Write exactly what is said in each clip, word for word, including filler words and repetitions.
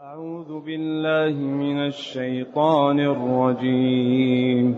أعوذ بالله من الشيطان الرجيم.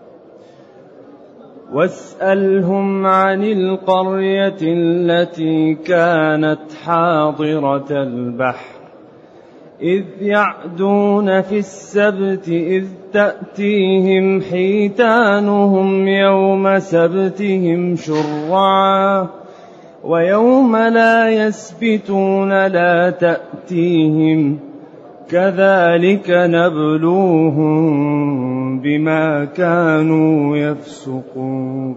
واسألهم عن القرية التي كانت حاضرة البحر إذ يعدون في السبت إذ تأتيهم حيتانهم يوم سبتهم شرعا ويوم لا يسبتون لا تأتيهم كذلك نبلوهم بما كانوا يفسقون.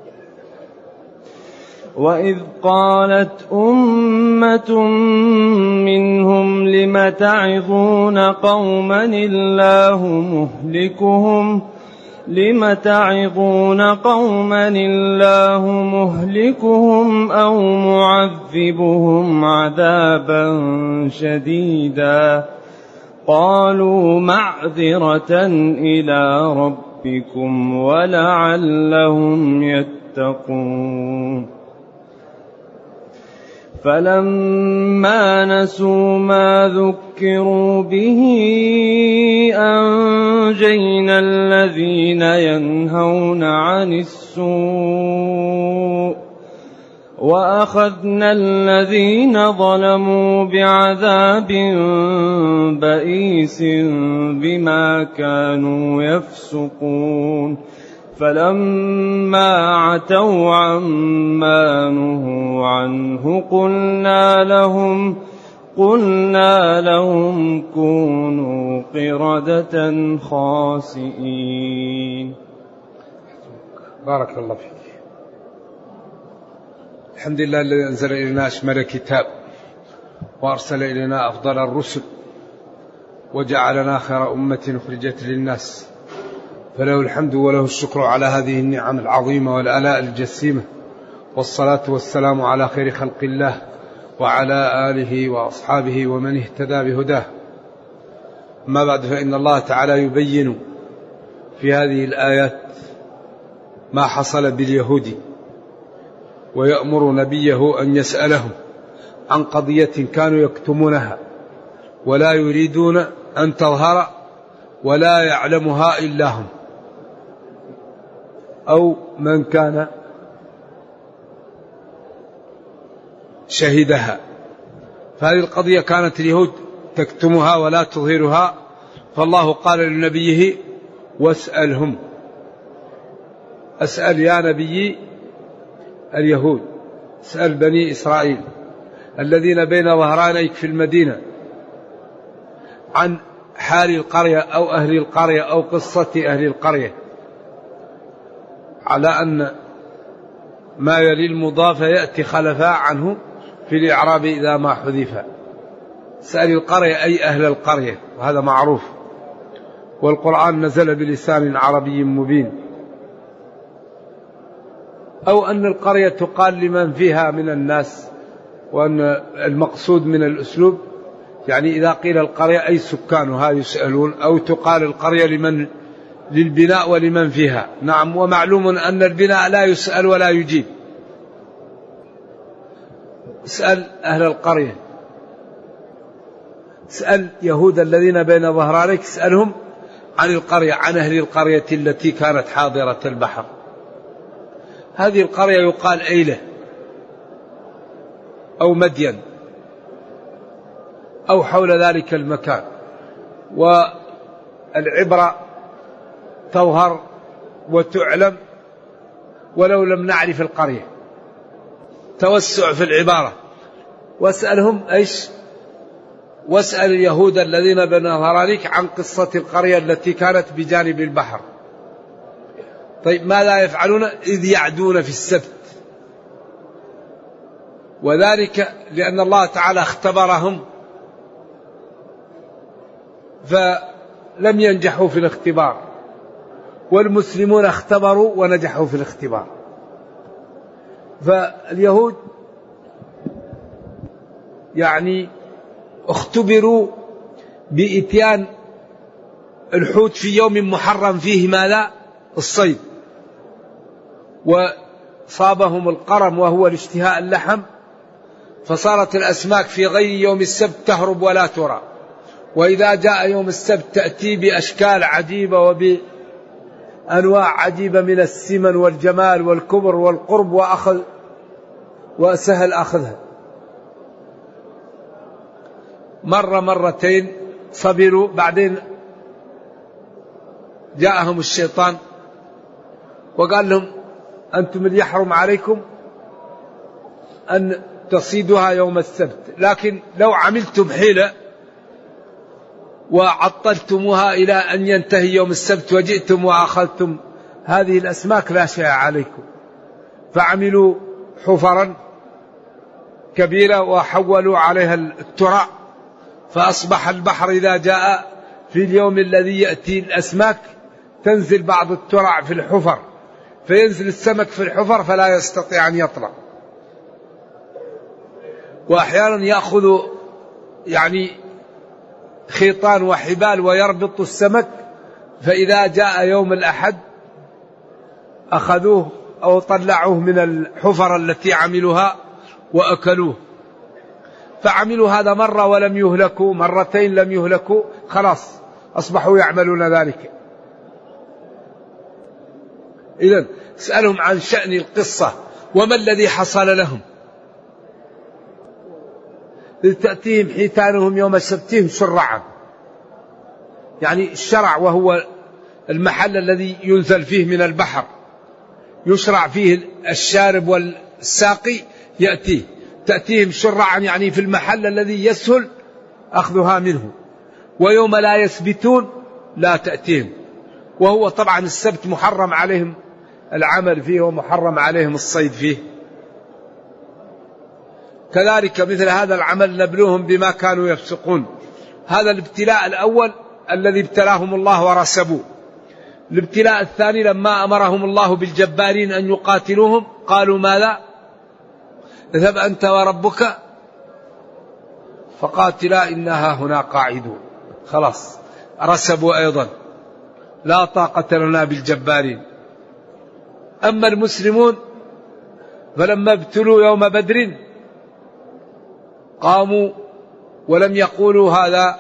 وإذ قالت أمة منهم لم تعظون قوما الله مهلكهم لم تعظون قوما الله مهلكهم أو معذبهم عذابا شديدا قالوا معذرة إلى ربكم ولعلهم يتقون. فلما نسوا ما ذكروا به أنجينا الذين ينهون عن السوء وأخذنا الذين ظلموا بعذاب بئيس بما كانوا يفسقون. فلما عتوا عما نهوا عنه قلنا لهم قلنا لهم كونوا قردة خاسئين. بارك الله فيك. الحمد لله الذي أنزل إلينا أشمل كتاب وأرسل إلينا أفضل الرسل وجعلنا خير أمة أخرجت للناس، فله الحمد وله الشكر على هذه النعم العظيمة والآلاء الجسيمة، والصلاة والسلام على خير خلق الله وعلى آله وأصحابه ومن اهتدى بهداه. أما بعد، فإن الله تعالى يبين في هذه الآيات ما حصل باليهود، ويأمر نبيه أن يسألهم عن قضية كانوا يكتمونها ولا يريدون أن تظهر ولا يعلمها إلا هم أو من كان شهدها. فهذه القضية كانت اليهود تكتمها ولا تظهرها، فالله قال لنبيه واسألهم. أسأل يا نبي اليهود، اسأل بني إسرائيل الذين بين ظهرانيك في المدينة عن حال القرية أو أهل القرية أو قصة أهل القرية، على أن ما يلي المضاف يأتي خلفا عنه في الإعراب إذا ما حذف. سأل القرية أي أهل القرية، وهذا معروف، والقرآن نزل بلسان عربي مبين. أو أن القرية تقال لمن فيها من الناس، وأن المقصود من الأسلوب يعني إذا قيل القرية أي سكانها يسألون، أو تقال القرية لمن للبناء ولمن فيها. نعم، ومعلوم أن البناء لا يسأل ولا يجيب. اسأل أهل القرية، اسأل يهود الذين بين ظهرانيك، اسألهم عن القرية، عن أهل القرية التي كانت حاضرة البحر. هذه القرية يقال أيلة أو مدين أو حول ذلك المكان، والعبرة تظهر وتعلم ولو لم نعرف القرية. توسع في العبارة. واسألهم ايش؟ واسأل اليهود الذين بين ظهرانيك عن قصة القرية التي كانت بجانب البحر. طيب، ماذا يفعلون؟ إذ يعدون في السبت، وذلك لأن الله تعالى اختبرهم فلم ينجحوا في الاختبار، والمسلمون اختبروا ونجحوا في الاختبار. فاليهود يعني اختبروا بإتيان الحوت في يوم محرم فيه ماذا؟ الصيد، وصابهم القرم وهو الاشتهاء اللحم، فصارت الأسماك في غير يوم السبت تهرب ولا ترى، وإذا جاء يوم السبت تأتي بأشكال عجيبة وبأنواع عجيبة من السمن والجمال والكبر والقرب وأخذ وسهل أخذها. مرة مرتين صبروا، بعدين جاءهم الشيطان وقال لهم أنتم اللي يحرم عليكم أن تصيدها يوم السبت، لكن لو عملتم حيلة وعطلتموها إلى أن ينتهي يوم السبت وجئتم وأخذتم هذه الأسماك لا شيء عليكم. فعملوا حفرا كبيرة وحولوا عليها الترع، فأصبح البحر إذا جاء في اليوم الذي يأتي الأسماك تنزل بعض الترع في الحفر، فينزل السمك في الحفر فلا يستطيع أن يطلع. وأحيانا يأخذ يعني خيطان وحبال ويربط السمك، فإذا جاء يوم الأحد أخذوه أو طلعوه من الحفر التي عملوها وأكلوه. فعملوا هذا مرة ولم يهلكوا، مرتين لم يهلكوا، خلاص أصبحوا يعملون ذلك. إذن اسألهم عن شأن القصة وما الذي حصل لهم. تأتيهم حيتانهم يوم سبتهم شرعا، يعني الشرع وهو المحل الذي ينزل فيه من البحر يشرع فيه الشارب والساقي يأتيه، تأتيهم شرعا يعني في المحل الذي يسهل أخذها منه. ويوم لا يسبتون لا تأتيهم، وهو طبعا السبت محرم عليهم العمل فيه ومحرم عليهم الصيد فيه. كذلك مثل هذا العمل نبلوهم بما كانوا يفسقون. هذا الابتلاء الأول الذي ابتلاهم الله ورسبوه. الابتلاء الثاني لما أمرهم الله بالجبارين أن يقاتلوهم قالوا ماذا؟ اذهب أنت وربك فقاتلا إنها هنا قاعدون. خلاص رسبوا أيضا، لا طاقة لنا بالجبارين. أما المسلمون فلما ابتلوا يوم بدر قاموا ولم يقولوا هذا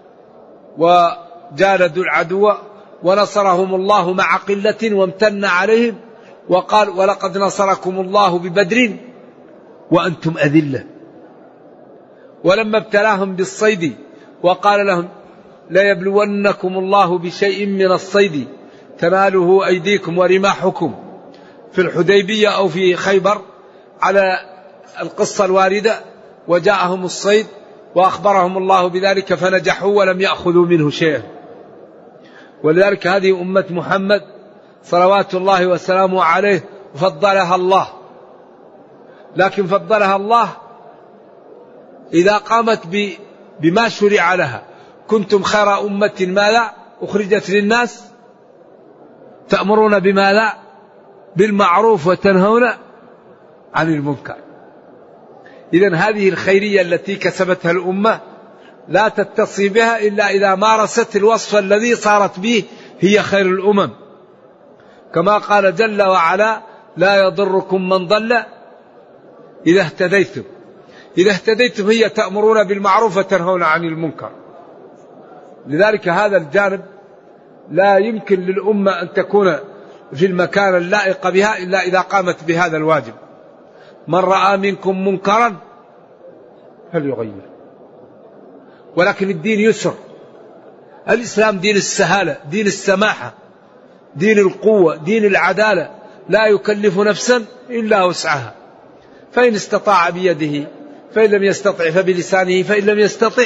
وجالدوا العدو ونصرهم الله مع قلة وامتن عليهم وقال ولقد نصركم الله ببدر وأنتم أذلة. ولما ابتلاهم بالصيد وقال لهم لا يبلونكم الله بشيء من الصيد تناله أيديكم ورماحكم في الحديبية أو في خيبر على القصة الواردة، وجاءهم الصيد وأخبرهم الله بذلك فنجحوا ولم يأخذوا منه شيئا. ولذلك هذه أمة محمد صلوات الله وسلامه عليه فضلها الله، لكن فضلها الله إذا قامت بما شرع لها. كنتم خير أمة ماذا أخرجت للناس تأمرون بماذا بالمعروف وتنهون عن المنكر. إذن هذه الخيرية التي كسبتها الأمة لا تتصي بها إلا إذا مارست الوصف الذي صارت به هي خير الأمم، كما قال جل وعلا لا يضركم من ضل إذا اهتديتم. إذا اهتديتم هي تأمرون بالمعروف وتنهون عن المنكر. لذلك هذا الجانب لا يمكن للأمة أن تكون في المكان اللائق بها إلا إذا قامت بهذا الواجب. من رأى منكم منكرا فليغير. ولكن الدين يسر، الإسلام دين السهالة، دين السماحة، دين القوة، دين العدالة، لا يكلف نفسا إلا وسعها. فإن استطاع بيده، فإن لم يستطع فبلسانه، فإن لم يستطع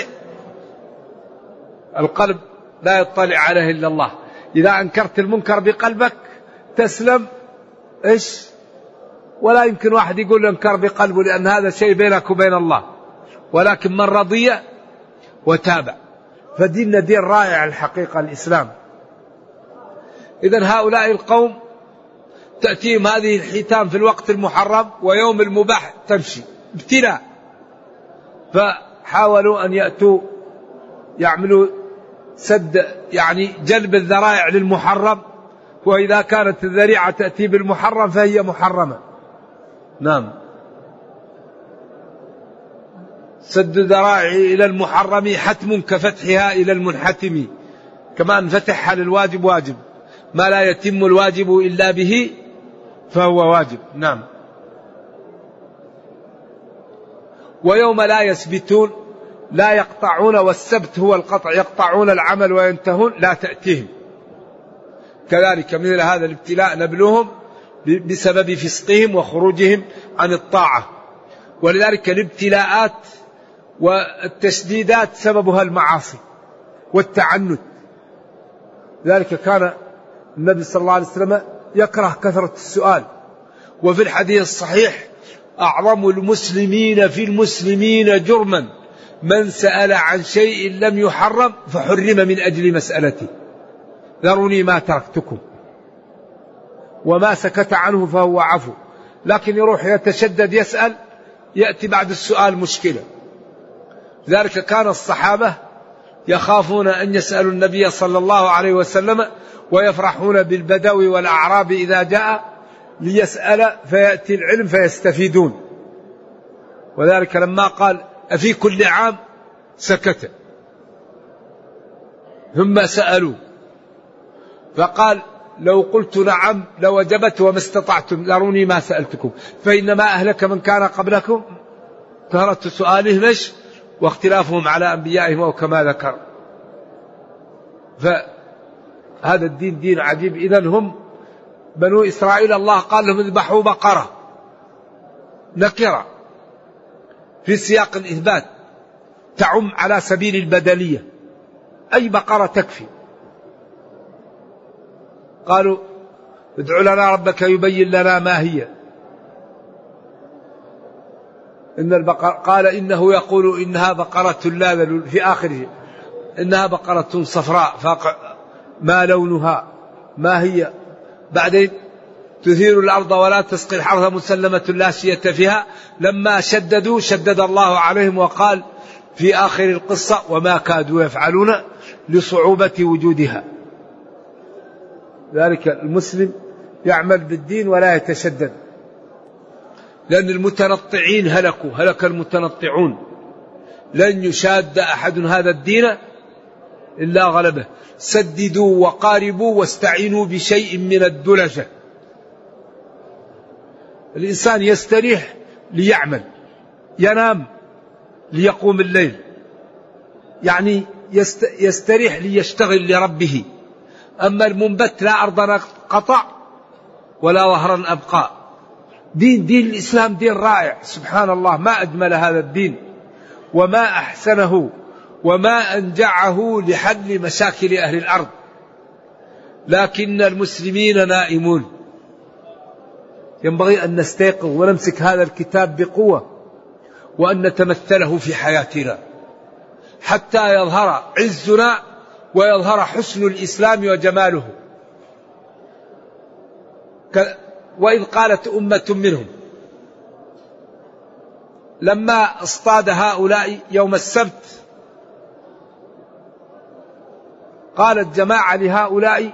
القلب لا يطلع عليه إلا الله. إذا أنكرت المنكر بقلبك تسلم إيش؟ ولا يمكن واحد يقول انكر بقلبه لأن هذا شيء بينك وبين الله. ولكن من رضي وتابع، فديننا دين رائع الحقيقة الإسلام. إذن هؤلاء القوم تأتيهم هذه الحيتان في الوقت المحرم ويوم المباح تمشي ابتلاء، فحاولوا أن يأتوا يعملوا سد يعني جلب الذرائع للمحرم، وإذا كانت الذريعة تأتي بالمحرم فهي محرمة. نعم. سد ذرائع إلى المحرم حتم كفتحها إلى المنحتم، كما أن فتحها للواجب واجب، ما لا يتم الواجب إلا به فهو واجب. نعم. ويوم لا يسبتون لا يقطعون، والسبت هو القطع، يقطعون العمل وينتهون لا تأتيهم. كذلك مثل هذا الابتلاء نبلوهم بسبب فسقهم وخروجهم عن الطاعة. ولذلك الابتلاءات والتشديدات سببها المعاصي والتعنت. ذلك كان النبي صلى الله عليه وسلم يكره كثرة السؤال. وفي الحديث الصحيح أعظم المسلمين في المسلمين جرما من سأل عن شيء لم يحرم فحرم من أجل مسألته، ذروني ما تركتكم، وما سكت عنه فهو عفو. لكن يروح يتشدد يسأل، يأتي بعد السؤال مشكلة. ذلك كان الصحابة يخافون أن يسألوا النبي صلى الله عليه وسلم، ويفرحون بالبدوي والأعراب إذا جاء ليسأل فيأتي العلم فيستفيدون. وذلك لما قال أفي كل عام سكت، ثم سألوا فقال لو قلت نعم لوجبت وما استطعتم، ذروني ما سألتكم، فإنما أهلك من كان قبلكم كثرة سؤالهم واختلافهم على أنبيائهم أو كما ذكر. فهذا الدين دين عجيب. إذن هم بنو إسرائيل الله قال لهم اذبحوا بقرة، نكرة في سياق الإثبات تعم على سبيل البدلية، أي بقرة تكفي. قالوا ادع لنا ربك يبين لنا ما هي. إن البقرة قال إنه يقول إنها بقرة لا ذلول، في آخره إنها بقرة صفراء فاقع ما لونها ما هي. بعدين تثير الأرض ولا تسقي الحرث مسلمة لا شية فيها. لما شددوا شدد الله عليهم وقال في آخر القصة وما كادوا يفعلون لصعوبة وجودها. ذلك المسلم يعمل بالدين ولا يتشدد، لأن المتنطعين هلكوا، هلك المتنطعون. لن يشاد أحد هذا الدين إلا غلبه. سددوا وقاربوا واستعينوا بشيء من الدلجة. الإنسان يستريح ليعمل، ينام ليقوم الليل، يعني يستريح ليشتغل لربه. أما المنبت لا أرضا قطع ولا ظهرا أبقى. دين دين الإسلام دين رائع سبحان الله، ما أجمل هذا الدين وما أحسنه وما أنجعه لحل مشاكل أهل الأرض. لكن المسلمين نائمون. ينبغي أن نستيقظ ونمسك هذا الكتاب بقوة وأن نتمثله في حياتنا حتى يظهر عزنا ويظهر حسن الإسلام وجماله. وإذ قالت أمة منهم لما اصطاد هؤلاء يوم السبت قالت جماعة لهؤلاء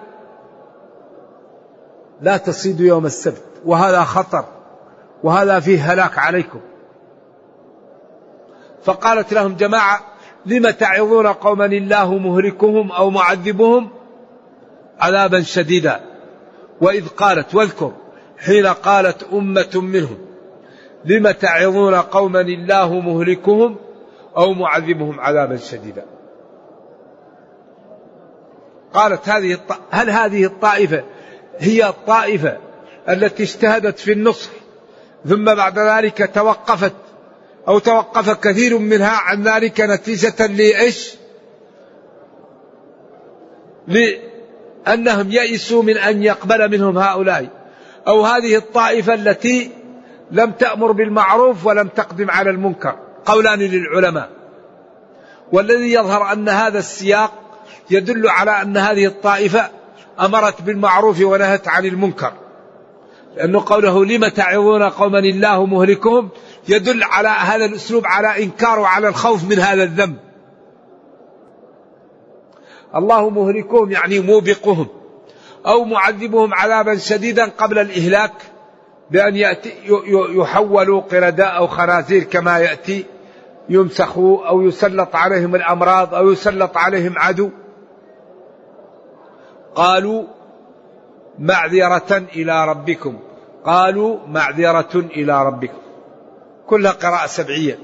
لا تصيدوا يوم السبت وهذا خطر وهذا فيه هلاك عليكم. فقالت لهم جماعة لم تعظون قوما الله مهلكهم أو معذبهم عذابا شديدا. وإذ قالت واذكر حين قالت أمة منهم لم تعظون قوما الله مهلكهم أو معذبهم عذابا شديدا. قالت هذه الط... هل هذه الطائفة هي الطائفة التي اجتهدت في النصح ثم بعد ذلك توقفت أو توقف كثير منها عن ذلك نتيجة لإيش؟ لأنهم يئسوا من أن يقبل منهم هؤلاء، أو هذه الطائفة التي لم تأمر بالمعروف ولم تقدم على المنكر؟ قولان للعلماء. والذي يظهر أن هذا السياق يدل على أن هذه الطائفة أمرت بالمعروف ونهت عن المنكر، لأنه قوله لم تعظون قوما الله مهلكهم يدل على هذا الأسلوب على إنكار وعلى الخوف من هذا الذنب. الله مهلكهم يعني موبقهم أو معذبهم عذابا شديدا قبل الإهلاك بأن يأتي يحولوا قرداء أو خنازير كما يأتي يمسخوا أو يسلط عليهم الأمراض أو يسلط عليهم عدو. قالوا معذرة إلى ربكم، قالوا معذرة إلى ربكم، كلها قراءة سبعية.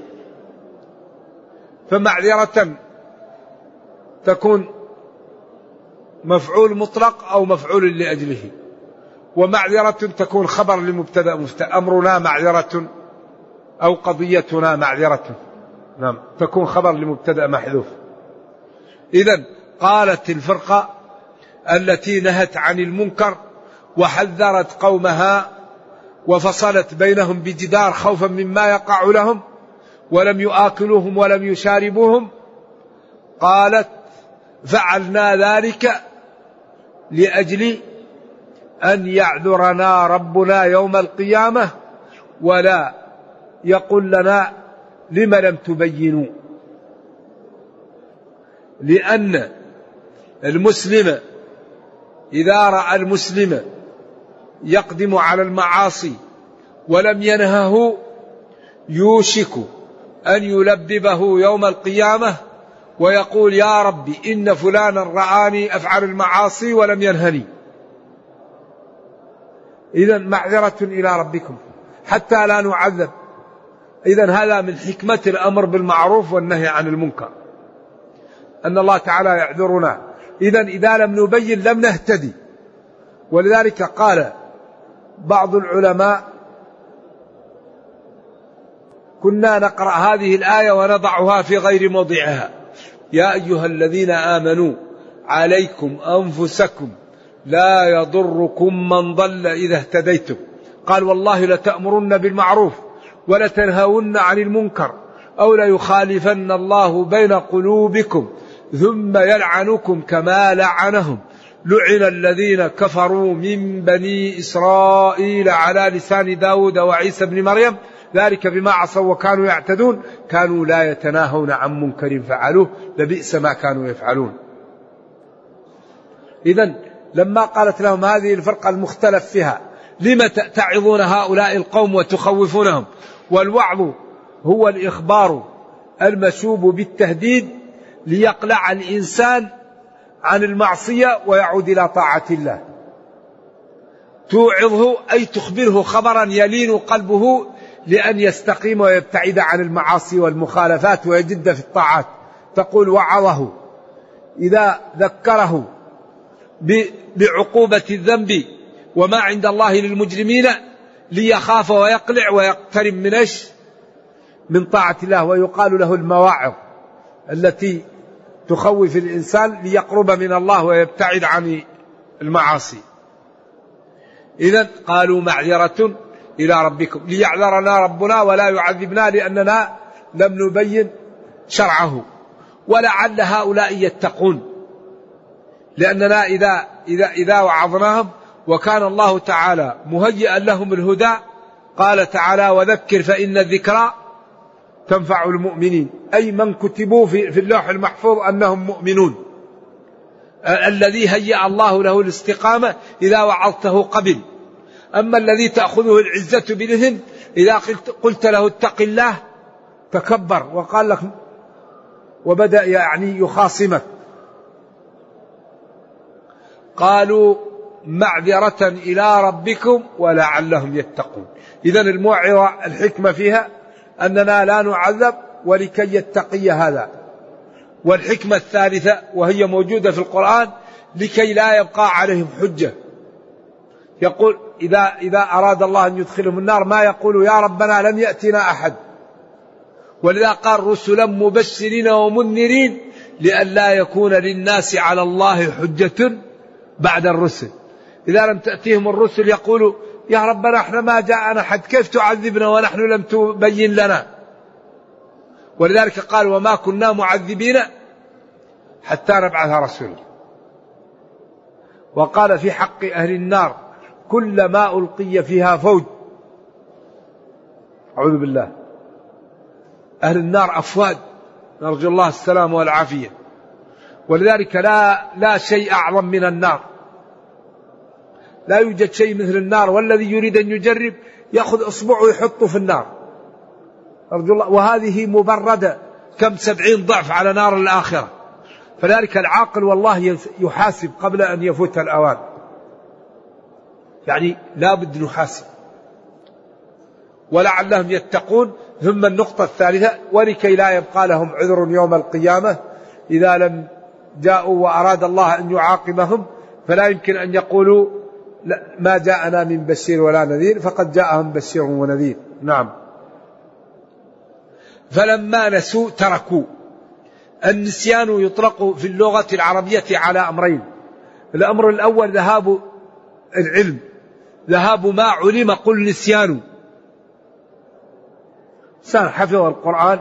فمعذرة تكون مفعول مطلق أو مفعول لأجله، ومعذرة تكون خبر لمبتدأ مفتأ، أمرنا معذرة أو قضيتنا معذرة، نعم تكون خبر لمبتدأ محذوف. إذن قالت الفرقة التي نهت عن المنكر وحذرت قومها وفصلت بينهم بجدار خوفا مما يقع لهم ولم يآكلوهم ولم يشاربوهم، قالت فعلنا ذلك لأجل أن يعذرنا ربنا يوم القيامة ولا يقول لنا لم لم تبينوا. لأن المسلم إذا رأى المسلم يقدم على المعاصي ولم ينهه يوشك أن يلببه يوم القيامة ويقول يا ربي إن فلانا رآني أفعل المعاصي ولم ينهني. إذن معذرة إلى ربكم حتى لا نعذب. إذن هذا من حكمة الأمر بالمعروف والنهي عن المنكر، أن الله تعالى يعذرنا. إذن إذا لم نبين لم نهتدي. ولذلك قال بعض العلماء كنا نقرأ هذه الآية ونضعها في غير موضعها: يا أيها الذين آمنوا عليكم أنفسكم لا يضركم من ضل إذا اهتديتم. قال والله لتأمرن بالمعروف ولتنهون عن المنكر أو ليخالفن الله بين قلوبكم ثم يلعنكم كما لعنهم لعن الذين كفروا من بني إسرائيل على لسان داود وعيسى بن مريم ذلك بما عصوا وكانوا يعتدون كانوا لا يتناهون عن منكر فعلوه لبئس ما كانوا يفعلون. إذن لما قالت لهم هذه الفرقة المختلف فيها لم تعظون هؤلاء القوم وتخوفونهم، والوعظ هو الإخبار المشوب بالتهديد ليقلع الإنسان عن المعصية ويعود إلى طاعة الله. توعظه أي تخبره خبرا يلين قلبه لأن يستقيم ويبتعد عن المعاصي والمخالفات ويجد في الطاعات. تقول وعظه إذا ذكره بعقوبة الذنب وما عند الله للمجرمين ليخاف ويقلع ويقترب من إيش؟ من طاعة الله. ويقال له المواعظ التي تخوف الإنسان ليقرب من الله ويبتعد عن المعاصي. إذن قالوا معذرة إلى ربكم ليعذرنا ربنا ولا يعذبنا لأننا لم نبين شرعه، ولعل هؤلاء يتقون لأننا إذا, إذا, إذا وعظناهم وكان الله تعالى مهيئا لهم الهدى. قال تعالى وذكر فإن الذكرى تنفع المؤمنين، أي من كتبوا في, في اللوح المحفوظ أنهم مؤمنون. الذي هيأ الله له الاستقامة إذا وعظته قبل. أما الذي تأخذه العزة بالإذن إذا قلت له اتق الله تكبر وقال لك وبدأ يعني يخاصمك. قالوا معذرة إلى ربكم ولعلهم يتقون. إذن الموعظة الحكمة فيها أننا لا نعذب ولكي يتقي هذا. والحكمة الثالثة وهي موجودة في القرآن لكي لا يبقى عليهم حجة. يقول إذا, إذا أراد الله أن يدخلهم النار ما يقول يا ربنا لم يأتنا أحد، ولذا قال رسلا مبشرين ومنذرين لئلا يكون للناس على الله حجة بعد الرسل. إذا لم تأتيهم الرسل يقولوا يا ربنا احنا ما جاءنا أحد كيف تعذبنا ونحن لم تبين لنا. ولذلك قال وما كنا معذبين حتى نبعث رسولا. وقال في حق أهل النار كلما ألقي فيها فوج، أعوذ بالله، أهل النار أفواج، نرجو الله السلام والعافية. ولذلك لا, لا شيء أعظم من النار، لا يوجد شيء مثل النار. والذي يريد أن يجرب يأخذ أصبعه ويحطه في النار أرجو الله. وهذه مبردة كم سبعين ضعف على نار الآخرة. فذلك العاقل والله يحاسب قبل أن يفوت الأوان، يعني لا بد نحاسب ولعلهم يتقون. ثم النقطة الثالثة: ولكي لا يبقى لهم عذر يوم القيامة إذا لم جاءوا وأراد الله أن يعاقبهم، فلا يمكن أن يقولوا ما جاءنا من بشير ولا نذير، فقد جاءهم بشير ونذير. نعم. فلما نسوا تركوا. النسيان يطلق في اللغة العربية على أمرين: الأمر الأول ذهاب العلم، ذهاب ما علم قل نسيان. إنسان حفظ القرآن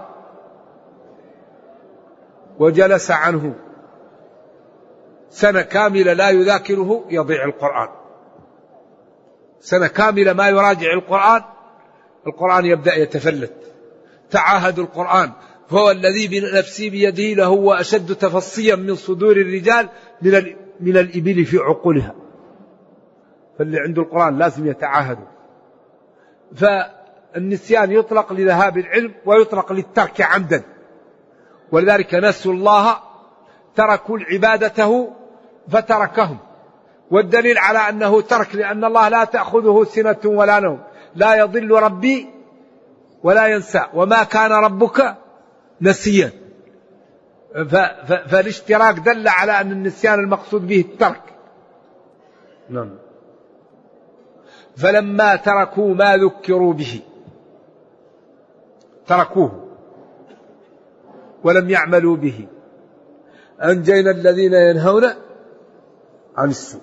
وجلس عنه سنة كاملة لا يذاكره يضيع القرآن. سنة كاملة ما يراجع القرآن، القرآن يبدأ يتفلت. تعاهدوا القرآن، فهو الذي بنفسي بيده لهو أشد تفصيا من صدور الرجال من من الإبل في عقولها. فاللي عنده القرآن لازم يتعاهدوا. فالنسيان يطلق لذهاب العلم ويطلق للترك عمدا، ولذلك نسوا الله تركوا عبادته فتركهم. والدليل على أنه ترك لأن الله لا تأخذه سنة ولا نوم، لا يضل ربي ولا ينسى، وما كان ربك نسيا. فالاشتراك دل على أن النسيان المقصود به الترك. نعم. فلما تركوا ما ذكروا به، تركوه ولم يعملوا به، أنجينا الذين ينهون عن السوء.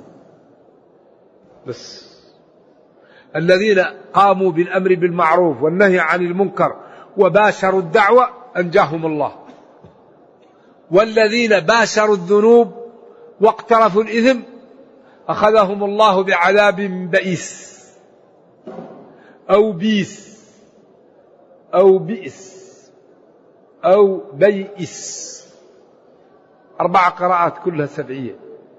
بس الذين قاموا بالأمر بالمعروف والنهي عن المنكر وباشروا الدعوة أنجاهم الله. والذين باشروا الذنوب واقترفوا الإثم أخذهم الله بعذاب بئيس أو بيس أو بئس أو بيئس. أربع قراءات كلها سبعية.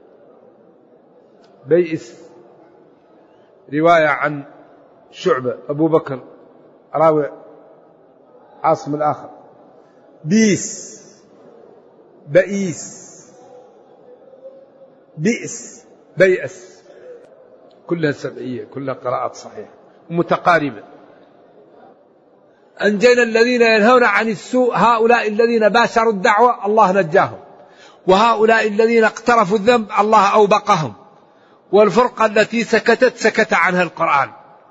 بيئس رواية عن شعبة أبو بكر راوي عاصم الآخر. بيس بئيس بئس بيئس، كلها سبعية، كلها قراءات صحيحة متقاربة. أنجينا الذين ينهون عن السوء، هؤلاء الذين باشروا الدعوة الله نجاهم، وهؤلاء الذين اقترفوا الذنب الله أوبقهم. والفرقة التي سكتت سكت عنها القرآن،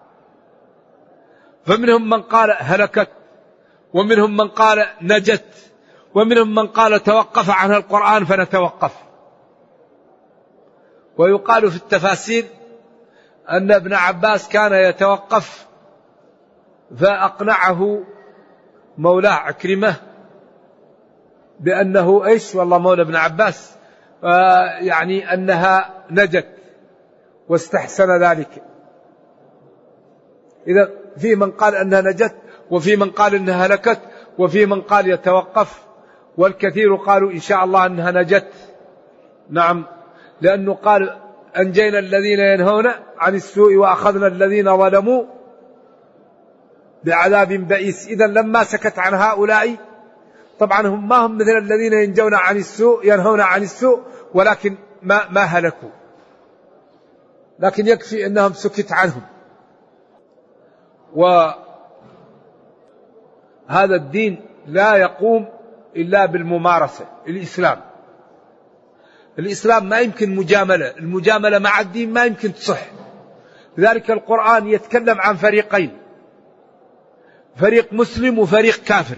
فمنهم من قال هلكت، ومنهم من قال نجت، ومنهم من قال توقف عنها القرآن فنتوقف. ويقال في التفاسير أن ابن عباس كان يتوقف فأقنعه مولاه عكرمة بأنه إيش والله مولى ابن عباس آه يعني أنها نجت واستحسن ذلك. إذا في من قال أنها نجت، وفي من قال أنها هلكت، وفي من قال يتوقف، والكثير قالوا إن شاء الله أنها نجت. نعم، لأنه قال أنجينا الذين ينهون عن السوء وأخذنا الذين ظلموا بعذاب بئيس. إذا لما سكت عن هؤلاء، طبعا هم ما هم مثل الذين ينجون عن السوء ينهون عن السوء ولكن ما, ما هلكوا، لكن يكفي أنهم سكت عنهم. وهذا الدين لا يقوم إلا بالممارسة. الإسلام الإسلام ما يمكن مجاملة، المجاملة مع الدين ما يمكن تصح. لذلك القرآن يتكلم عن فريقين، فريق مسلم وفريق كافر.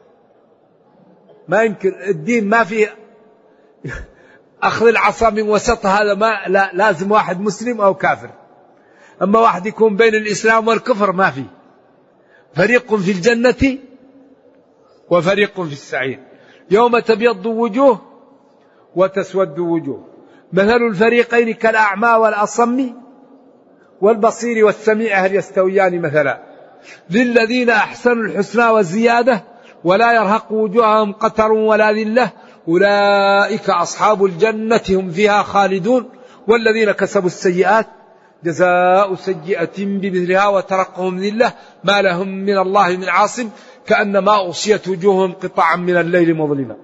ما يمكن، الدين ما فيه أخذ العصا من وسط، هذا ما لا، لازم واحد مسلم أو كافر. أما واحد يكون بين الإسلام والكفر ما فيه. فريق في الجنة وفريق في السعير، يوم تبيض وجوه وتسود وجوه، مثل الفريقين كالأعمى والأصم والبصير والسميع هل يستويان مثلا، للذين أحسنوا الحسنى والزيادة ولا يرهق وجوههم قتر ولا ذلة أولئك أصحاب الجنة هم فيها خالدون، والذين كسبوا السيئات جزاء سيئة بمثلها وترقهم ذلة ما لهم من الله من عاصم كأنما أغشيت وجوههم قطعا من الليل مظلما.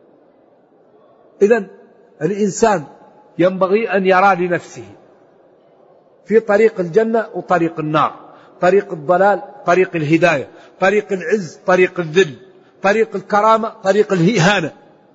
إذن الإنسان ينبغي أن يرى لنفسه في طريق الجنة وطريق النار، طريق الضلال، طريق الهداية، طريق العز، طريق الذل، طريق الكرامة، طريق الإهانة.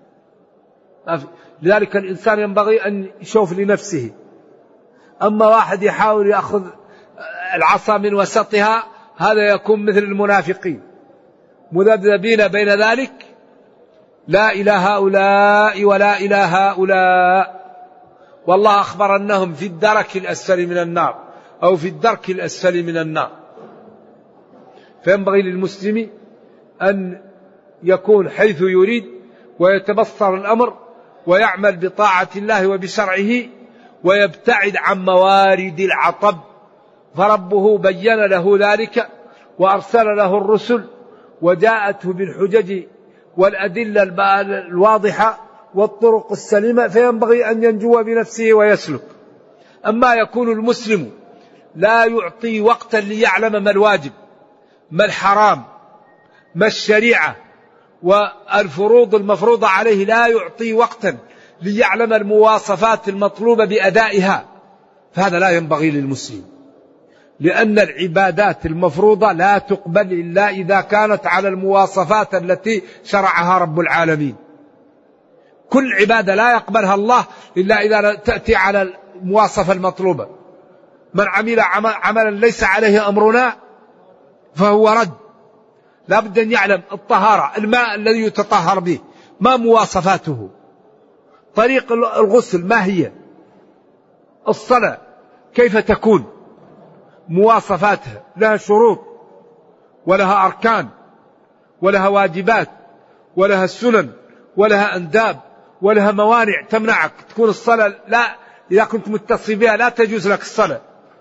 لذلك الإنسان ينبغي أن يشوف لنفسه. أما واحد يحاول يأخذ العصا من وسطها، هذا يكون مثل المنافقين مذبذبين بين ذلك، لا إلى هؤلاء ولا إلى هؤلاء. والله أخبر أنهم في الدرك الأسفل من النار أو في الدرك الأسفل من النار. فينبغي للمسلم أن يكون حيث يريد ويتبصر الأمر ويعمل بطاعة الله وبشرعه ويبتعد عن موارد العطب، فربه بين له ذلك وأرسل له الرسل وجاءته بالحجج والأدلة الواضحة والطرق السليمة، فينبغي أن ينجو بنفسه ويسلك. أما يكون المسلم لا يعطي وقتا ليعلم ما الواجب ما الحرام ما الشريعة والفروض المفروضة عليه، لا يعطي وقتا ليعلم المواصفات المطلوبة بأدائها، فهذا لا ينبغي للمسلم، لأن العبادات المفروضة لا تقبل إلا إذا كانت على المواصفات التي شرعها رب العالمين. كل عبادة لا يقبلها الله إلا إذا تأتي على المواصفة المطلوبة. من عمل عملا ليس عليه أمرنا فهو رد. لا بد أن يعلم الطهارة، الماء الذي يتطهر به ما مواصفاته، طريق الغسل ما هي، الصلاة كيف تكون، مواصفاتها لها شروط ولها أركان ولها واجبات ولها السنن ولها أنداب ولها موانع تمنعك تكون الصلاة، لا إذا كنت متصل بها لا تجوز لك الصلاة.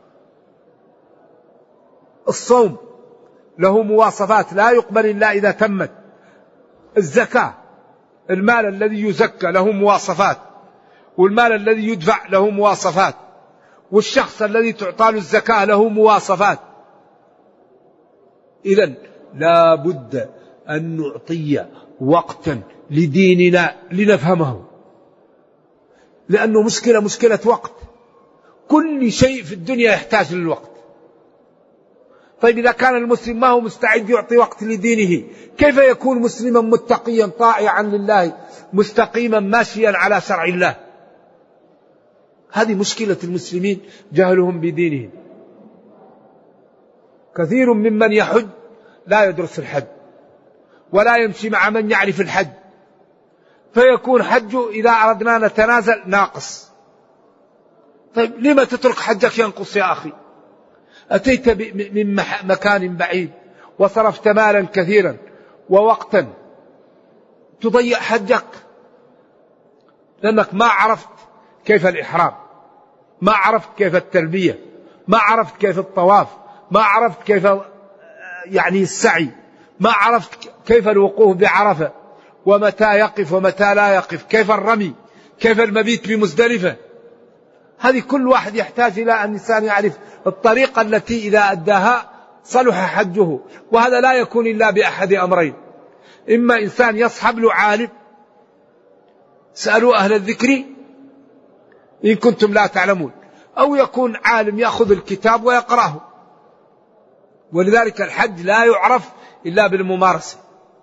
الصوم له مواصفات لا يقبل إلا إذا تمت. الزكاة المال الذي يزكى له مواصفات، والمال الذي يدفع له مواصفات، والشخص الذي تعطى له الزكاة له مواصفات. إذن لا بد أن نعطي وقتا لديننا لنفهمه، لأنه مشكلة مشكلة وقت. كل شيء في الدنيا يحتاج للوقت. طيب إذا كان المسلم ما هو مستعد يعطي وقت لدينه، كيف يكون مسلما متقيا طائعا لله مستقيما ماشيا على شرع الله؟ هذه مشكلة المسلمين، جهلهم بدينهم. كثير ممن يحج لا يدرس الحج ولا يمشي مع من يعرف الحج، فيكون حجه إذا أردنا نتنازل ناقص. طيب لما تترك حجك ينقص يا أخي؟ أتيت من مكان بعيد وصرفت مالا كثيرا ووقتا، تضيع حجك لأنك ما عرفت كيف الإحرام، ما عرفت كيف التلبية، ما عرفت كيف الطواف، ما عرفت كيف يعني السعي، ما عرفت كيف الوقوف بعرفة ومتى يقف ومتى لا يقف، كيف الرمي، كيف المبيت بمزدلفة. هذه كل واحد يحتاج إلى أن الإنسان يعرف الطريقة التي إذا أداها صلح حجه. وهذا لا يكون إلا بأحد أمرين: إما إنسان يصحب له عالم، سألوا أهل الذكر إن كنتم لا تعلمون، أو يكون عالم يأخذ الكتاب ويقرأه. ولذلك الحج لا يعرف إلا بالممارسة.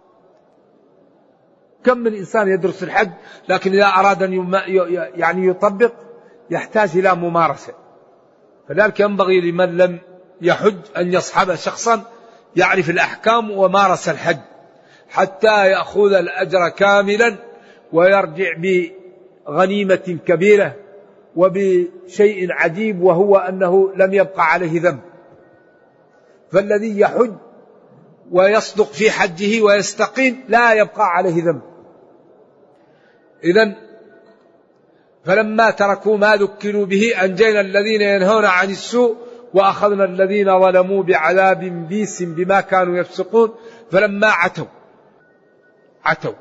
كم من إنسان يدرس الحج لكن إذا أراد أن يعني يطبق يحتاج إلى ممارسة. فذلك ينبغي لمن لم يحج أن يصحب شخصا يعرف الأحكام ومارس الحج حتى يأخذ الأجر كاملا ويرجع بغنيمة كبيرة وبشيء عجيب، وهو أنه لم يبقى عليه ذنب. فالذي يحج ويصدق في حجه ويستقيم لا يبقى عليه ذنب. إذن فلما تركوا ما ذكروا به أنجينا الذين ينهون عن السوء وأخذنا الذين ظلموا بعذاب بيس بما كانوا يفسقون. فلما عتوا عتوا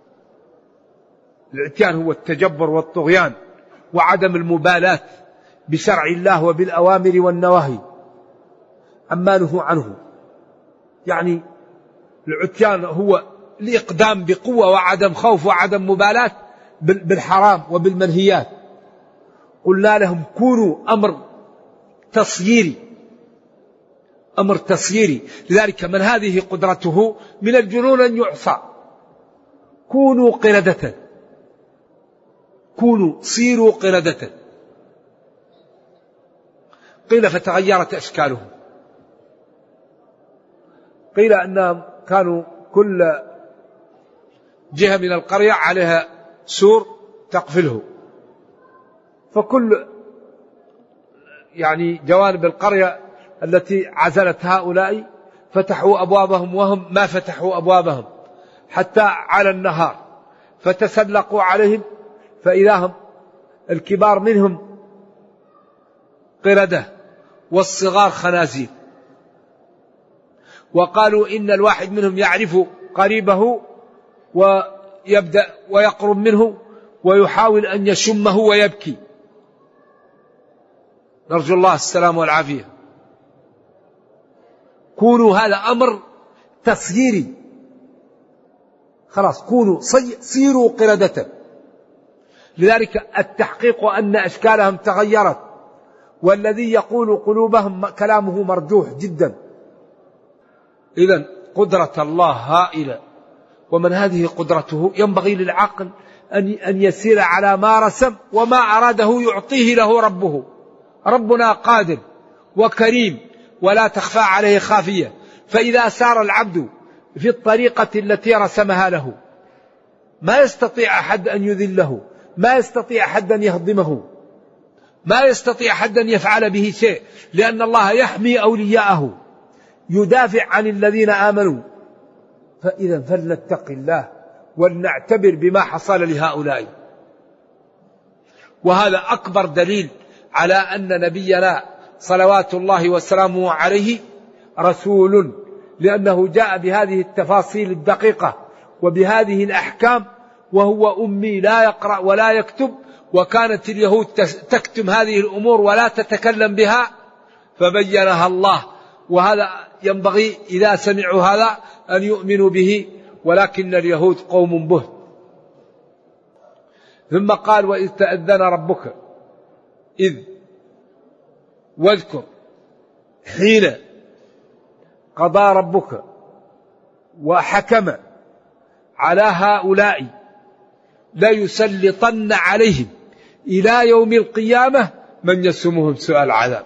العتيان هو التجبر والطغيان وعدم المبالاة بشرع الله وبالأوامر والنواهي عما نهوا عنه. يعني العتيان هو الإقدام بقوة وعدم خوف وعدم مبالاة بالحرام وبالمنهيات. قلنا لهم كونوا أمر تصييري، أمر تصييري. لذلك من هذه قدرته من الجنون أن يعصى. كونوا قردة، كونوا صيروا قردة. قيل فتغيرت أشكالهم، قيل أنهم كانوا كل جهة من القرية عليها سور تقفله، فكل يعني جوانب القرية التي عزلت هؤلاء فتحوا أبوابهم وهم ما فتحوا أبوابهم حتى على النهار، فتسلقوا عليهم فإذا هم الكبار منهم قردة والصغار خنازير. وقالوا إن الواحد منهم يعرف قريبه ويبدأ ويقرب منه ويحاول أن يشمه ويبكي. نرجو الله السلام والعافية. كونوا هذا أمر تصييري، خلاص كونوا صيروا قردة. لذلك التحقيق أن أشكالهم تغيرت، والذي يقول قلوبهم كلامه مرجوح جدا. إذن قدرة الله هائلة، ومن هذه قدرته ينبغي للعقل أن يسير على ما رسم، وما أراده يعطيه له ربه. ربنا قادر وكريم ولا تخفى عليه خافية، فإذا سار العبد في الطريقة التي رسمها له ما يستطيع أحد أن يذله، ما يستطيع أحد أن يهضمه، ما يستطيع أحد أن يفعل به شيء، لأن الله يحمي أولياءه، يدافع عن الذين آمنوا. فإذا فلنتق الله ولنعتبر بما حصل لهؤلاء. وهذا أكبر دليل على أن نبينا صلوات الله وسلامه عليه رسول، لأنه جاء بهذه التفاصيل الدقيقة وبهذه الأحكام، وهو أمي لا يقرأ ولا يكتب، وكانت اليهود تكتم هذه الأمور ولا تتكلم بها، فبينها الله. وهذا ينبغي إذا سمعوا هذا أن يؤمنوا به، ولكن اليهود قوم بهت. ثم قال وإذ تأذن ربك، إذ واذكر حين قضى ربك وحكم على هؤلاء ليسلطن عليهم إلى يوم القيامة من يسومهم سوء العذاب.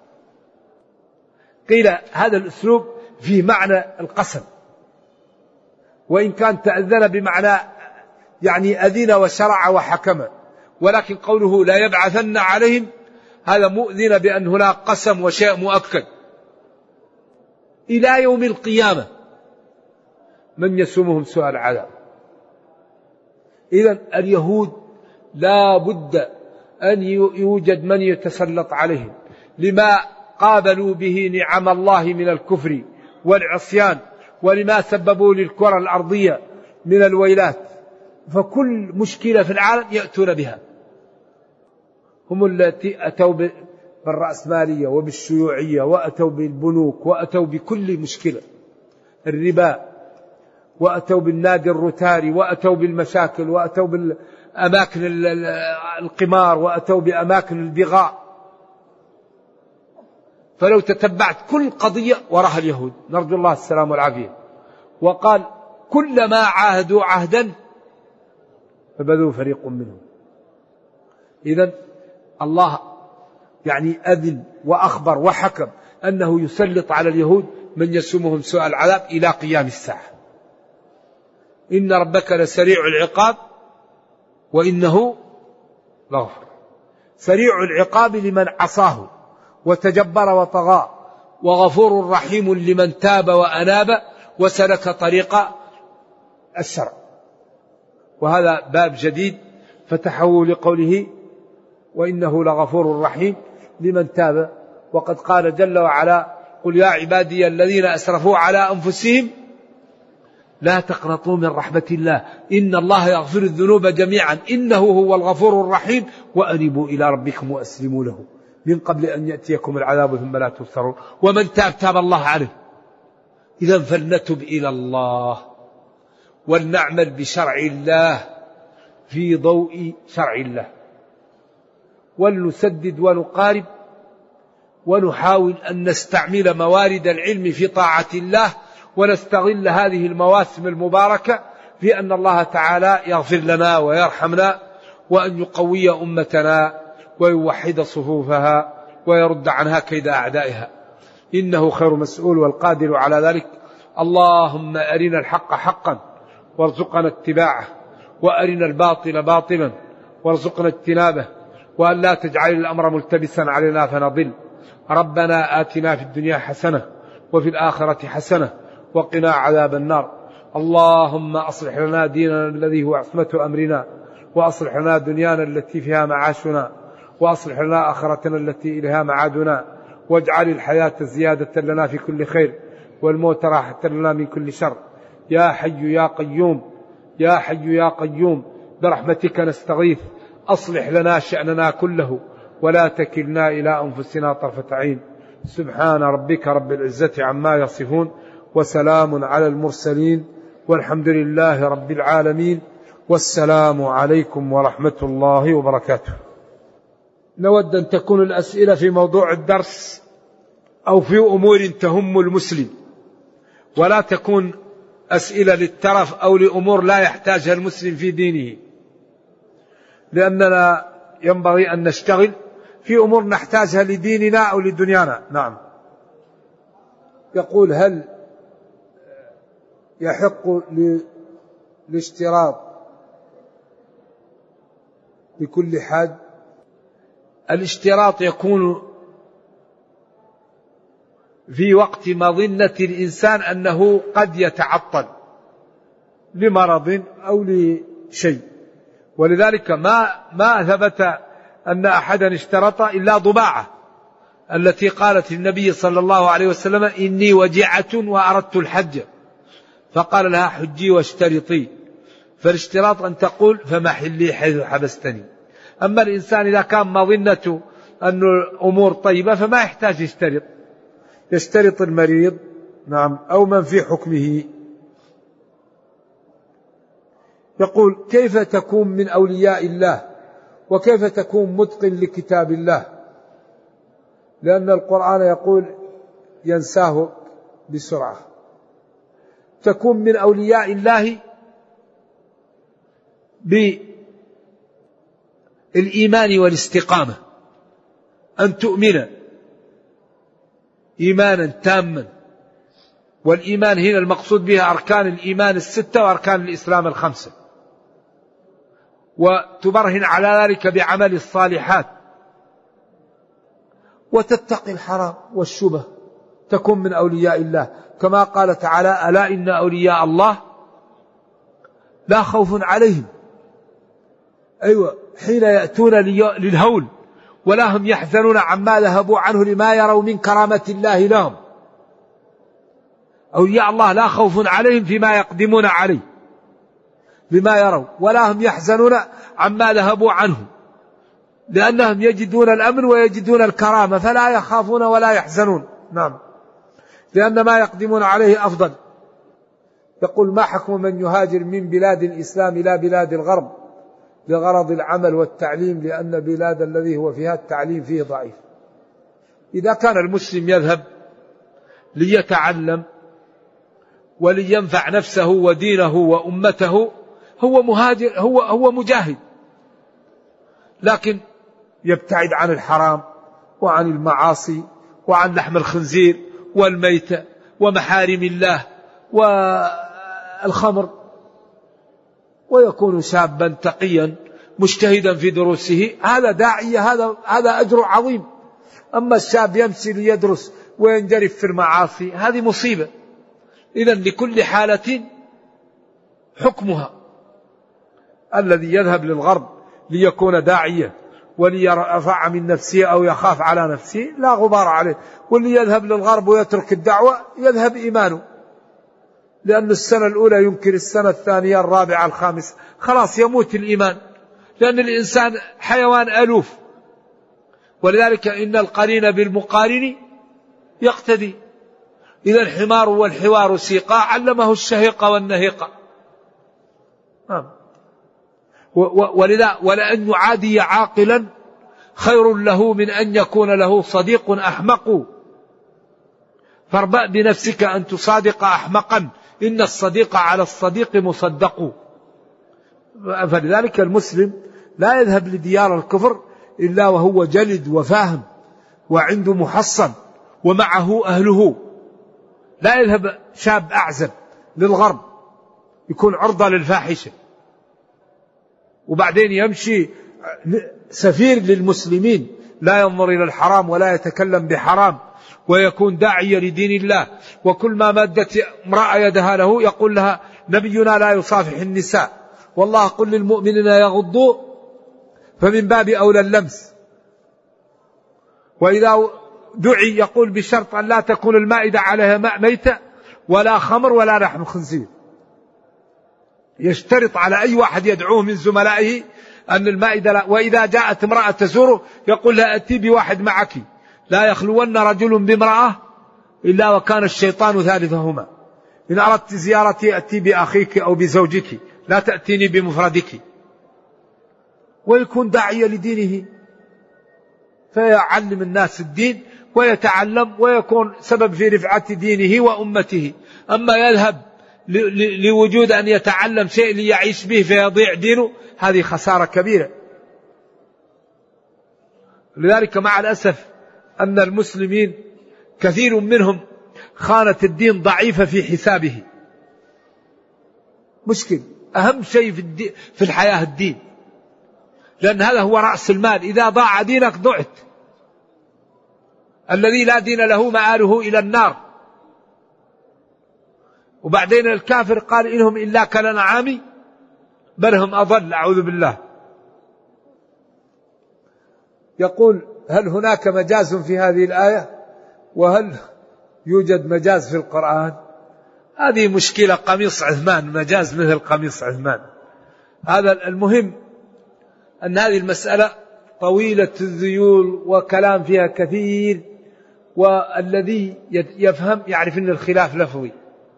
قيل هذا الأسلوب فيه معنى القسم، وإن كان تأذن بمعنى يعني أذن وشرع وحكم، ولكن قوله لا يبعثن عليهم هذا مؤذن بأن هناك قسم وشيء مؤكد. إلى يوم القيامة من يسومهم سوء العذاب. إذن اليهود لا بد أن يوجد من يتسلط عليهم لما قابلوا به نعم الله من الكفر والعصيان، ولما سببوا للكرة الأرضية من الويلات. فكل مشكلة في العالم يأتون بها. هم التي أتوا بالرأسمالية وبالشيوعية، وأتوا بالبنوك، وأتوا بكل مشكلة، الربا، وأتوا بالنادي الروتاري، وأتوا بالمشاكل، وأتوا بالأماكن القمار، وأتوا بأماكن البغاء. فلو تتبعت كل قضية وراها اليهود، نرجو الله السلام والعافية. وقال كلما عاهدوا عهدا فبذوا فريق منهم. إذن الله يعني أذن وأخبر وحكم أنه يسلط على اليهود من يسومهم سوء العذاب إلى قيام الساعة. إن ربك لسريع العقاب وإنه لغفور. سريع العقاب لمن عصاه وتجبر وطغى، وغفور رحيم لمن تاب وأناب وسلك طريق الشرع. وهذا باب جديد فتحه لقوله وإنه لغفور رحيم لمن تاب. وقد قال جل وعلا قل يا عبادي الذين أسرفوا على أنفسهم لا تقنطوا من رحمة الله إن الله يغفر الذنوب جميعا إنه هو الغفور الرحيم وأنيبوا إلى ربكم وأسلموا له من قبل أن يأتيكم العذاب ثم لا تنصرون. ومن تاب تاب الله عليه. إذا فلنتب إلى الله ولنعمل بشرع الله في ضوء شرع الله، ولنسدد ونقارب ونحاول أن نستعمل موارد العلم في طاعة الله، ونستغل هذه المواسم المباركة في أن الله تعالى يغفر لنا ويرحمنا، وأن يقوي أمتنا ويوحد صفوفها ويرد عنها كيد أعدائها، إنه خير مسؤول والقادر على ذلك. اللهم أرنا الحق حقا وارزقنا اتباعه، وأرنا الباطل باطلا وارزقنا اجتنابه، وأن لا تجعل الأمر ملتبسا علينا فنضل. ربنا آتنا في الدنيا حسنة وفي الآخرة حسنة وقنا عذاب النار. اللهم أصلح لنا ديننا الذي هو عصمة أمرنا، وأصلح لنا دنيانا التي فيها معاشنا، وأصلح لنا آخرتنا التي إليها معادنا، واجعل الحياة زيادة لنا في كل خير، والموت راحة لنا من كل شر. يا حي يا قيوم، يا حي يا قيوم، برحمتك نستغيث، أصلح لنا شأننا كله ولا تكلنا إلى أنفسنا طرفة عين. سبحان ربك رب العزة عما يصفون، وسلام على المرسلين، والحمد لله رب العالمين، والسلام عليكم ورحمة الله وبركاته. نود أن تكون الأسئلة في موضوع الدرس أو في أمور تهم المسلم، ولا تكون أسئلة للترف أو لأمور لا يحتاجها المسلم في دينه، لأننا ينبغي أن نشتغل في أمور نحتاجها لديننا أو لدنيانا. نعم. يقول: هل يحق الاشتراط لكل حاج؟ الاشتراط يكون في وقت مظنة الإنسان أنه قد يتعطل لمرض أو لشيء، ولذلك ما ما ثبت أن أحدا اشترط إلا ضباعة التي قالت للنبي صلى الله عليه وسلم: إني وجعة وأردت الحج، فقال لها: حجي واشترطي. فالاشتراط أن تقول: فمحلي حيث حبستني. أما الإنسان إذا كان مظنته أن الأمور طيبة فما يحتاج يشترط، يشترط المريض نعم أو من في حكمه. يقول: كيف تكون من أولياء الله وكيف تكون متقن لكتاب الله؟ لأن القرآن يقول: ينساه بسرعة. تكون من أولياء الله بالإيمان والاستقامة، أن تؤمن إيمانا تاما، والإيمان هنا المقصود بها أركان الإيمان الستة وأركان الإسلام الخمسة، وتبرهن على ذلك بعمل الصالحات، وتتقي الحرام والشبه، تكون من أولياء الله، كما قال تعالى: ألا إن أولياء الله لا خوف عليهم أيوة حين يأتون للهول ولا هم يحزنون عما ذهبوا عنه لما يروا من كرامة الله لهم. أولياء الله لا خوف عليهم فيما يقدمون عليه بما يروا، ولا هم يحزنون عما ذهبوا عنه، لأنهم يجدون الأمن ويجدون الكرامة فلا يخافون ولا يحزنون. نعم، لأن ما يقدمون عليه أفضل. يقول: ما حكم من يهاجر من بلاد الإسلام إلى بلاد الغرب لغرض العمل والتعليم، لأن بلاد الذي هو فيها التعليم فيه ضعيف؟ إذا كان المسلم يذهب ليتعلم ولينفع نفسه ودينه وأمته هو مهاجر، هو هو مجاهد، لكن يبتعد عن الحرام وعن المعاصي وعن لحم الخنزير والميتة ومحارم الله والخمر، ويكون شابا تقيا مجتهدا في دروسه، هذا داعية، هذا هذا أجر عظيم. أما الشاب يمشي ليدرس وينجرف في المعاصي هذه مصيبة. إذن لكل حالة حكمها. الذي يذهب للغرب ليكون داعية وليرفع من نفسه أو يخاف على نفسه لا غبار عليه، واللي يذهب للغرب ويترك الدعوة يذهب إيمانه، لأن السنة الأولى ينكر، السنة الثانية الرابعة الخامسة خلاص يموت الإيمان، لأن الإنسان حيوان ألوف. ولذلك إن القرين بالمقارن يقتدي، إذا الحمار والحوار سيقا علمه الشهيق والنهيق. ولذا ولأن يعادي عاقلا خير له من أن يكون له صديق أحمق، فاربأ بنفسك أن تصادق أحمقا، إن الصديق على الصديق مصدق. فلذلك المسلم لا يذهب لديار الكفر إلا وهو جلد وفاهم وعنده محصن ومعه أهله. لا يذهب شاب أعزب للغرب يكون عرضة للفاحشة وبعدين يمشي سفير للمسلمين، لا ينظر إلى الحرام ولا يتكلم بحرام ويكون داعية لدين الله. وكل ما مدت امرأة يدها له يقول لها نبينا لا يصافح النساء، والله قل للمؤمنين يغضوا، فمن باب أولى اللمس. وإذا دعي يقول بشرط أن لا تكون المائدة عليها ماء ميتة ولا خمر ولا لحم خنزير. يشترط على أي واحد يدعوه من زملائه أن المائدة لا. وإذا جاءت امرأة تزوره يقول لها أتي بواحد معك، لا يخلون رجل بامرأة إلا وكان الشيطان ثالثهما، إن أردت زيارتي أتي بأخيك أو بزوجك، لا تأتيني بمفردك. ويكون داعية لدينه فيعلم الناس الدين ويتعلم ويكون سبب في رفعة دينه وأمته. أما يذهب لوجود أن يتعلم شيء ليعيش به فيضيع دينه، هذه خسارة كبيرة. لذلك مع الأسف أن المسلمين كثير منهم خانت الدين ضعيفة في حسابه. مشكل أهم شيء في, في الحياة الدين، لأن هذا هو رأس المال. إذا ضاع دينك ضعت. الذي لا دين له مآله إلى النار. وبعدين الكافر قال إنهم إلا كالأنعام بل هم أضل، أعوذ بالله. يقول هل هناك مجاز في هذه الآية؟ وهل يوجد مجاز في القرآن؟ هذه مشكلة. قميص عثمان مجاز مثل قميص عثمان. هذا المهم أن هذه المسألة طويلة الذيول وكلام فيها كثير، والذي يفهم يعرف أن الخلاف لفظي.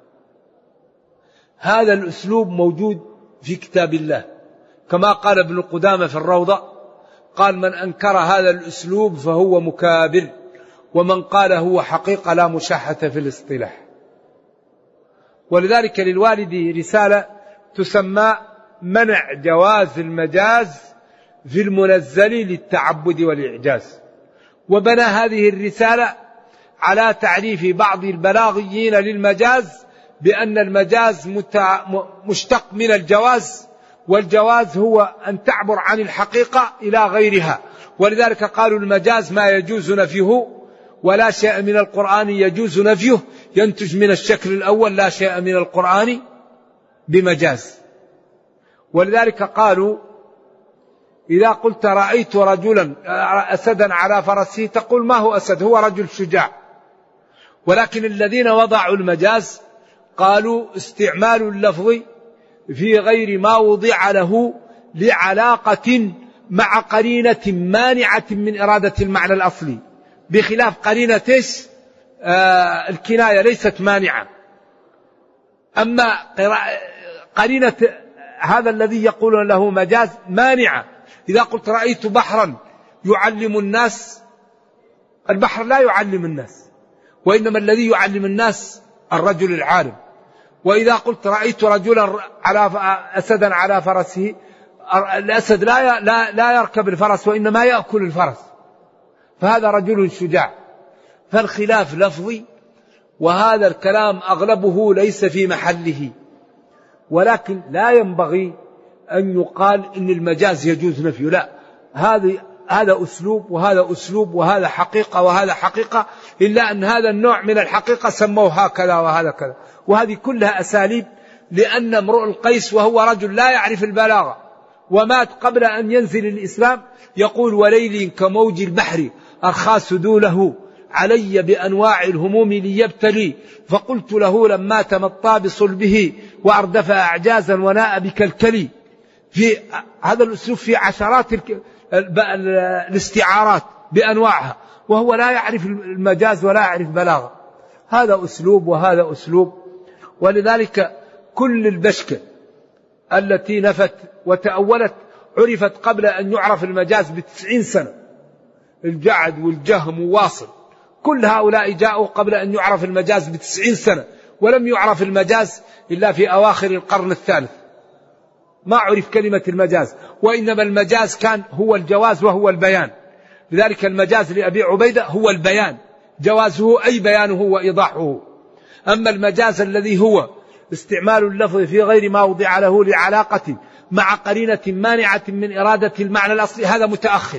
هذا الأسلوب موجود في كتاب الله، كما قال ابن قدامة في الروضة، قال من أنكر هذا الأسلوب فهو مكابر، ومن قال هو حقيقة لا مشاحة في الاصطلاح. ولذلك للوالد رسالة تسمى منع جواز المجاز في المنزل للتعبد والإعجاز، وبنى هذه الرسالة على تعريف بعض البلاغيين للمجاز بأن المجاز مشتق من الجواز، والجواز هو أن تعبر عن الحقيقة إلى غيرها. ولذلك قالوا المجاز ما يجوز نفيه ولا شيء من القرآن يجوز نفيه، ينتج من الشكل الأول لا شيء من القرآن بمجاز. ولذلك قالوا إذا قلت رأيت رجلا أسدا على فرسه تقول ما هو أسد، هو رجل شجاع. ولكن الذين وضعوا المجاز قالوا استعمال اللفظ في غير ما وضع له لعلاقة مع قرينة مانعة من إرادة المعنى الأصلي، بخلاف قرينة آه الكناية ليست مانعة. أما قرينة هذا الذي يقولون له مجاز مانعة. إذا قلت رأيت بحرا يعلم الناس، البحر لا يعلم الناس، وإنما الذي يعلم الناس الرجل العالم. وإذا قلت رأيت رجلا على أسدا على فرسه، الأسد لا لا لا يركب الفرس وإنما يأكل الفرس، فهذا رجل شجاع. فالخلاف لفظي، وهذا الكلام أغلبه ليس في محله. ولكن لا ينبغي أن يقال إن المجاز يجوز نفيه، لا، هذا هذا أسلوب وهذا أسلوب وهذا حقيقة وهذا حقيقة، إلا أن هذا النوع من الحقيقة سموه هكذا وهذا كذا، وهذه كلها أساليب. لأن امرؤ القيس وهو رجل لا يعرف البلاغة ومات قبل أن ينزل الإسلام يقول وليل كموج البحر أرخى سدوله علي بأنواع الهموم ليبتلي، فقلت له لما تمطى بصلبه وأردف أعجازا وناء بكالكلي. في هذا الأسلوب في عشرات الاستعارات بأنواعها، وهو لا يعرف المجاز ولا يعرف بلاغة. هذا أسلوب وهذا أسلوب. ولذلك كل البشكة التي نفت وتأولت عرفت قبل أن يعرف المجاز بتسعين سنة. الجعد والجهم وواصل كل هؤلاء جاءوا قبل أن يعرف المجاز بتسعين سنة، ولم يعرف المجاز إلا في أواخر القرن الثالث. ما عرف كلمة المجاز، وإنما المجاز كان هو الجواز وهو البيان. لذلك المجاز لأبي عبيدة هو البيان، جوازه أي بيانه وإيضاحه. أما المجاز الذي هو استعمال اللفظ في غير ما وضع له لعلاقة مع قرينة مانعة من إرادة المعنى الأصلي هذا متأخر.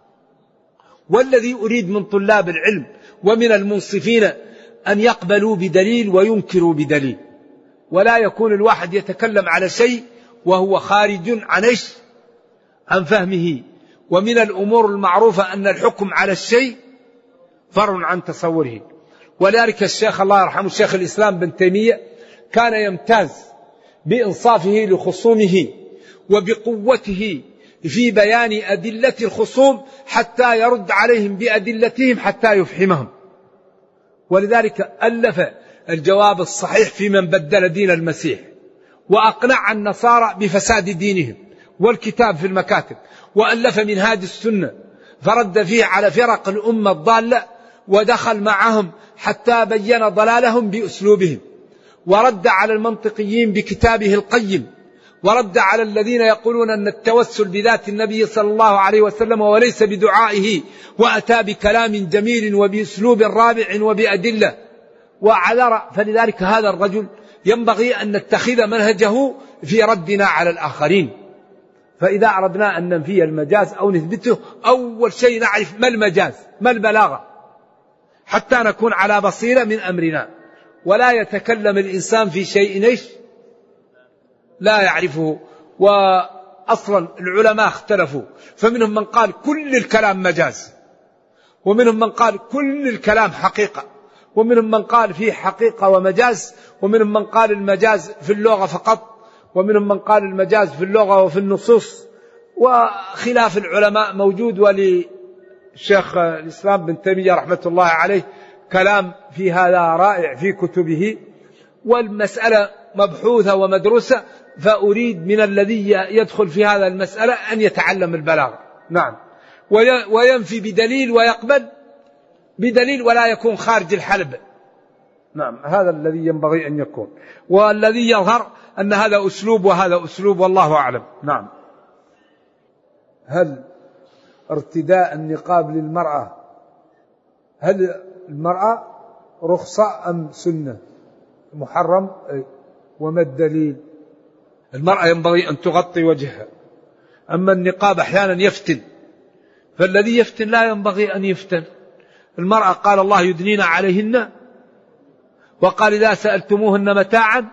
والذي أريد من طلاب العلم ومن المنصفين أن يقبلوا بدليل وينكروا بدليل، ولا يكون الواحد يتكلم على شيء وهو خارج عن إيش؟ عن فهمه. ومن الأمور المعروفة أن الحكم على الشيء فرع عن تصوره. ولذلك الشيخ الله يرحمه الشيخ الإسلام بن تيمية كان يمتاز بإنصافه لخصومه وبقوته في بيان أدلة الخصوم حتى يرد عليهم بأدلتهم حتى يفهمهم. ولذلك ألف الجواب الصحيح في من بدل دين المسيح، وأقنع النصارى بفساد دينهم، والكتاب في المكاتب، وألف منهاج السنة فرد فيه على فرق الأمة الضالة، ودخل معهم حتى بين ضلالهم بأسلوبهم، ورد على المنطقيين بكتابه القيم، ورد على الذين يقولون أن التوسل بذات النبي صلى الله عليه وسلم وليس بدعائه، وأتى بكلام جميل وبأسلوب رابع وبأدلة وعذر. فلذلك هذا الرجل ينبغي أن نتخذ منهجه في ردنا على الآخرين. فإذا أردنا أن ننفي المجاز أو نثبته، أول شيء نعرف ما المجاز، ما البلاغة، حتى نكون على بصيرة من أمرنا. ولا يتكلم الإنسان في شيء إيش لا يعرفه. وأصلا العلماء اختلفوا، فمنهم من قال كل الكلام مجاز، ومنهم من قال كل الكلام حقيقة، ومنهم من قال فيه حقيقة ومجاز، ومنهم من قال المجاز في اللغة فقط، ومنهم من قال المجاز في اللغة وفي النصوص. وخلاف العلماء موجود. وللشيخ الإسلام بن تيمية رحمة الله عليه كلام في هذا رائع في كتبه، والمسألة مبحوثة ومدروسة. فأريد من الذي يدخل في هذا المسألة أن يتعلم البلاغة، نعم، وينفي بدليل ويقبل بدليل، ولا يكون خارج الحلب. نعم، هذا الذي ينبغي أن يكون. والذي يظهر أن هذا أسلوب وهذا أسلوب، والله أعلم. نعم. هل ارتداء النقاب للمرأة هل المرأة رخصة أم سنة محرم؟ وما الدليل؟ المرأة ينبغي أن تغطي وجهها، أما النقاب أحيانا يفتن، فالذي يفتن لا ينبغي أن يفتن. المرأة قال الله يدنين عليهن، وقال إذا سألتموهن متاعا،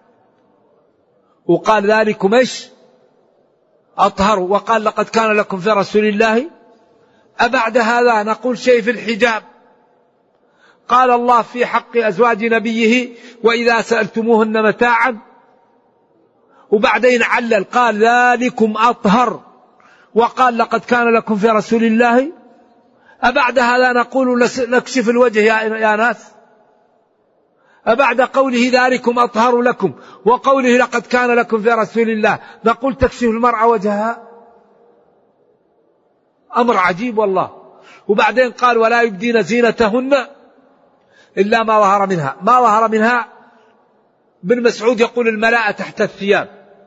وقال ذلكم إيش أطهر، وقال لقد كان لكم في رسول الله. أبعد هذا نقول شيء في الحجاب؟ قال الله في حق أزواج نبيه وإذا سألتموهن متاعا، وبعدين علل قال ذلكم أطهر، وقال لقد كان لكم في رسول الله. أبعد هذا نقول نكشف الوجه يا ناس؟ أبعد قوله ذلكم أطهر لكم وقوله لقد كان لكم في رسول الله نقول تكشف المرأة وجهها؟ أمر عجيب والله. وبعدين قال ولا يبدين زينتهن إلا ما ظهر منها. ما ظهر منها بن مسعود يقول الملاءة تحت الثياب.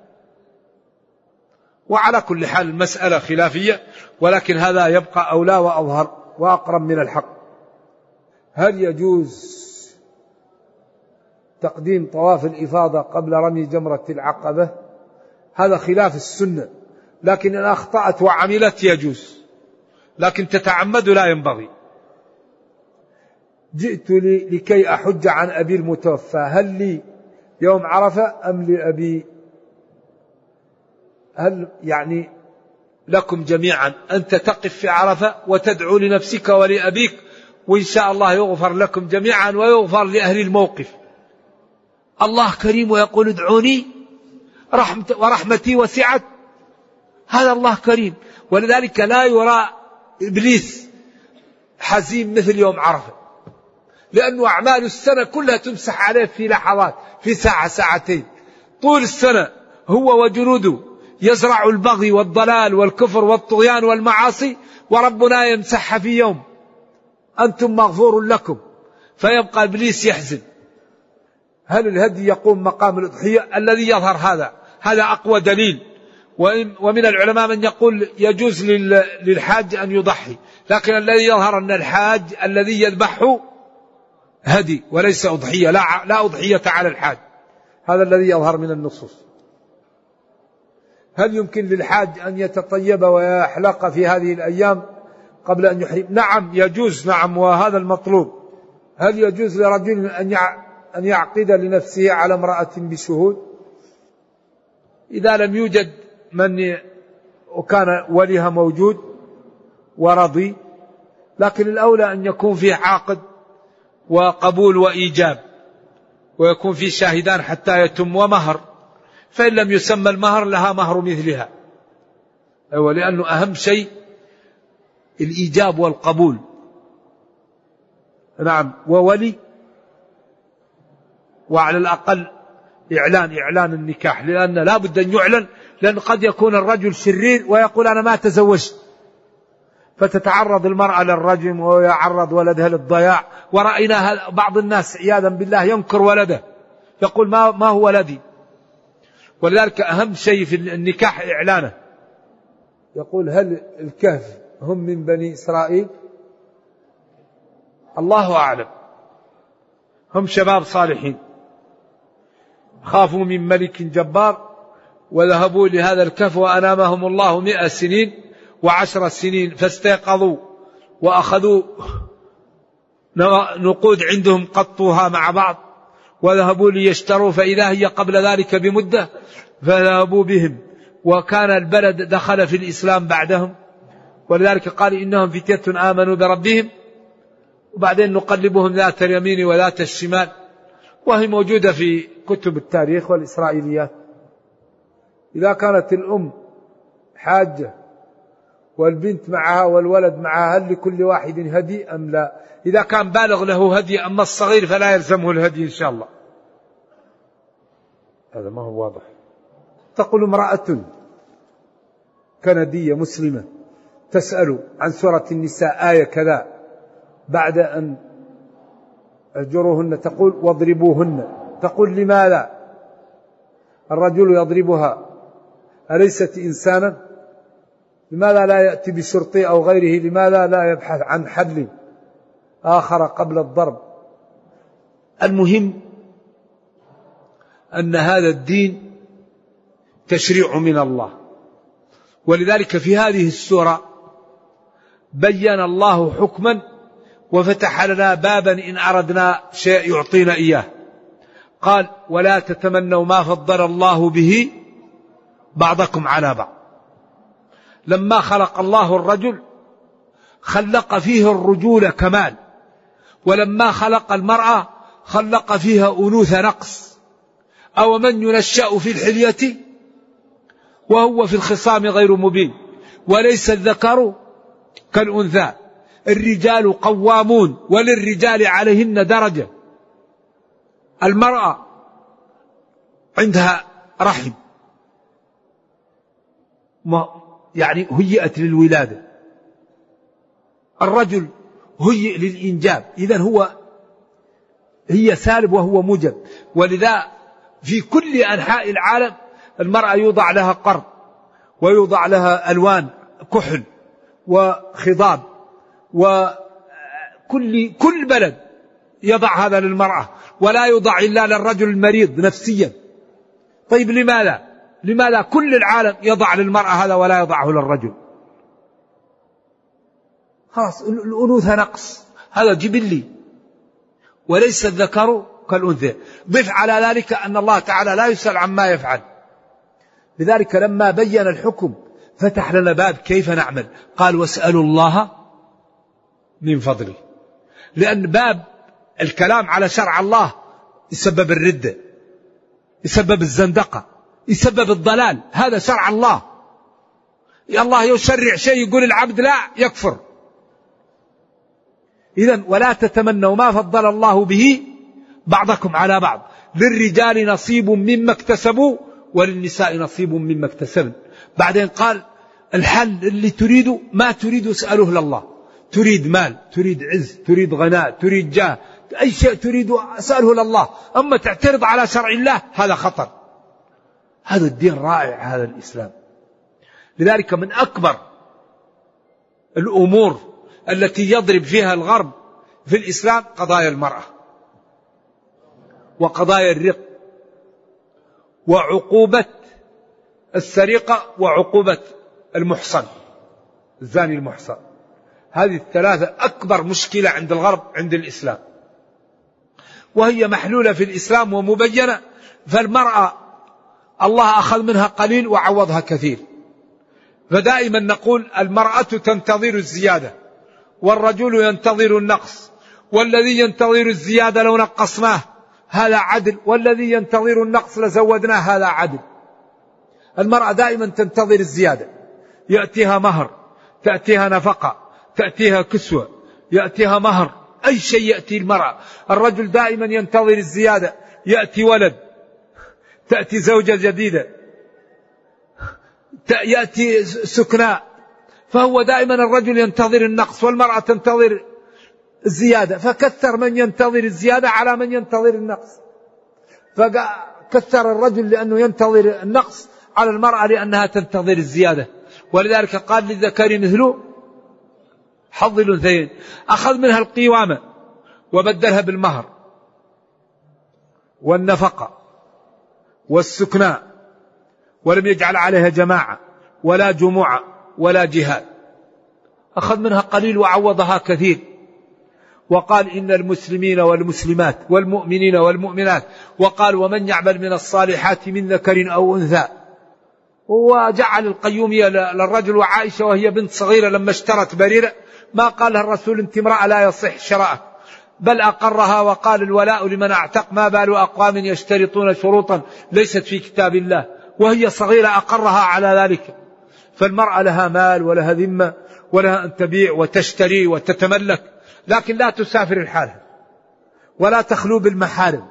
وعلى كل حال المسألة خلافية، ولكن هذا يبقى أولى وأظهر وأقرب من الحق. هل يجوز تقديم طواف الإفاضة قبل رمي جمرة العقبة؟ هذا خلاف السنة، لكن إن أخطأت وعملت يجوز، لكن تتعمد لا ينبغي. جئت لي لكي أحج عن أبي المتوفى، هل لي يوم عرفة أم لأبي؟ هل يعني لكم جميعا أنت تقف في عرفة وتدعو لنفسك ولأبيك، وإن شاء الله يغفر لكم جميعا ويغفر لأهل الموقف. الله كريم ويقول ادعوني ورحمتي وسعت. هذا الله كريم، ولذلك لا يرى إبليس حزين مثل يوم عرفة. لأن أعمال السنة كلها تمسح عليه في لحظات، في ساعة ساعتين. طول السنة هو وجنوده يزرع البغي والضلال والكفر والطغيان والمعاصي، وربنا يمسحها في يوم، أنتم مغفور لكم. فيبقى إبليس يحزن. هل الهدي يقوم مقام الأضحية؟ الذي يظهر هذا هذا أقوى دليل. ومن العلماء من يقول يجوز للحاج أن يضحي، لكن الذي يظهر أن الحاج الذي يذبحه هدي وليس أضحية، لا, لا أضحية على الحاج، هذا الذي يظهر من النصوص. هل يمكن للحاج أن يتطيب ويحلق في هذه الأيام قبل أن يحرم؟ نعم يجوز، نعم، وهذا المطلوب. هل يجوز لرجل أن يعقد لنفسه على امرأة بشهود إذا لم يوجد من وكان وليها موجود ورضي؟ لكن الأولى أن يكون فيه عاقد وقبول وإيجاب، ويكون فيه شاهدان حتى يتم، ومهر، فإن لم يسمى المهر لها مهر مثلها. أيوة، لأنه أهم شيء الإيجاب والقبول. نعم، وولي، وعلى الأقل إعلان إعلان النكاح، لأن لا بد أن يعلن، لأن قد يكون الرجل شرير ويقول أنا ما تزوجت، فتتعرض المرأة للرجم ويعرض ولدها للضياع. ورأينا بعض الناس عياذا بالله ينكر ولده، يقول ما, ما هو ولدي. ولذلك أهم شيء في النكاح إعلانه. يقول هل الكهف هم من بني إسرائيل؟ الله أعلم، هم شباب صالحين خافوا من ملك جبار وذهبوا لهذا الكهف وأنامهم الله مئة سنين وعشر سنين، فاستيقظوا وأخذوا نقود عندهم قطوها مع بعض وذهبوا ليشتروا، فإذا هي قبل ذلك بمدة فذهبوا بهم، وكان البلد دخل في الإسلام بعدهم. ولذلك قال إنهم فتية آمنوا بربهم، وبعدين نقلبهم ذات اليمين وذات الشمال، وهي موجودة في كتب التاريخ والإسرائيليات. إذا كانت الأم حاجة والبنت معها والولد معها، هل لكل واحد هدي أم لا؟ إذا كان بالغ له هدي، أما الصغير فلا يلزمه الهدي إن شاء الله. هذا ما هو واضح. تقول امرأة كندية مسلمة تسأل عن سورة النساء آية كذا بعد أن أهجروهن، تقول واضربوهن. تقول لماذا الرجل يضربها؟ أليست إنسانا؟ لماذا لا يأتي بشرطي أو غيره؟ لماذا لا يبحث عن حل آخر قبل الضرب؟ المهم أن هذا الدين تشريع من الله، ولذلك في هذه السورة بين الله حكما وفتح لنا بابا إن أردنا شيء يعطينا إياه. قال ولا تتمنوا ما فضل الله به بعضكم على بعض. لما خلق الله الرجل خلق فيه الرجولة كمال، ولما خلق المرأة خلق فيها أنوثة نقص. أو من ينشأ في الحلية وهو في الخصام غير مبين، وليس الذكر كالأنثى، الرجال قوامون وللرجال عليهن درجة. المرأة عندها رحم يعني هيئت للولادة، الرجل هيئ للإنجاب، إذن هو هي سالب وهو موجب. ولذا في كل أنحاء العالم المرأة يوضع لها قرض ويوضع لها ألوان كحل وخضاب، وكل كل بلد يضع هذا للمرأة، ولا يوضع إلا للرجل المريض نفسيا. طيب لماذا؟ لماذا كل العالم يضع للمرأة هذا ولا يضعه للرجل؟ خلاص الأنوثة نقص، هذا جبلي، وليس الذكر كالأنثى. ضف على ذلك أن الله تعالى لا يسأل عما يفعل. لذلك لما بين الحكم فتح لنا باب كيف نعمل. قال واسألوا الله من فضله، لأن باب الكلام على شرع الله يسبب الردة، يسبب الزندقة، يسبب الضلال. هذا شرع الله، الله يشرع شيء يقول العبد لا يكفر. إذن ولا تتمنوا ما فضل الله به بعضكم على بعض، للرجال نصيب مما اكتسبوا وللنساء نصيب مما اكتسبن. بعدين قال الحل اللي تريده ما تريد اسأله لله، تريد مال، تريد عز، تريد غناء، تريد جاه، أي شيء تريد اسأله لله. أما تعترض على شرع الله هذا خطر. هذا الدين رائع، هذا الإسلام. لذلك من أكبر الأمور التي يضرب فيها الغرب في الإسلام قضايا المرأة وقضايا الرق وعقوبة السرقة وعقوبة المحصن، الزاني المحصن. هذه الثلاثة أكبر مشكلة عند الغرب عند الإسلام، وهي محلولة في الإسلام ومبينة. فالمرأة الله أخذ منها قليل وعوضها كثير. فدائما نقول المرأة تنتظر الزيادة والرجل ينتظر النقص، والذي ينتظر الزيادة لو نقصناه هذا عدل، والذي ينتظر النقص لزودناه هذا عدل. المرأة دائما تنتظر الزيادة، يأتيها مهر، تأتيها نفقة، تأتيها كسوة، يأتيها مهر، أي شيء يأتي المرأة. الرجل دائما ينتظر الزيادة، يأتي ولد، تأتي زوجة جديدة، يأتي سكناء. فهو دائما الرجل ينتظر النقص والمرأة تنتظر الزيادة، فكثر من ينتظر الزيادة على من ينتظر النقص. فكثر الرجل لأنه ينتظر النقص على المرأة لأنها تنتظر الزيادة. ولذلك قال للذكر مثل حظ الأنثيين. أخذ منها القوامة وبدلها بالمهر والنفقة والسكناء، ولم يجعل عليها جماعة ولا جموعة ولا جهاد. أخذ منها قليل وعوضها كثير. وقال إن المسلمين والمسلمات والمؤمنين والمؤمنات، وقال ومن يعمل من الصالحات من ذكر أو أنثى. وجعل القيومية للرجل. وعائشة وهي بنت صغيرة لما اشترت بريرة ما قال لها الرسول انت امرأة لا يصح شراء، بل أقرها وقال الولاء لمن اعتق. ما بال أقوام يشترطون شروطا ليست في كتاب الله، وهي صغيرة أقرها على ذلك. فالمرأة لها مال ولها ذمة ولها أن تبيع وتشتري وتتملك، لكن لا تسافر الحالة ولا تخلو بالمحارم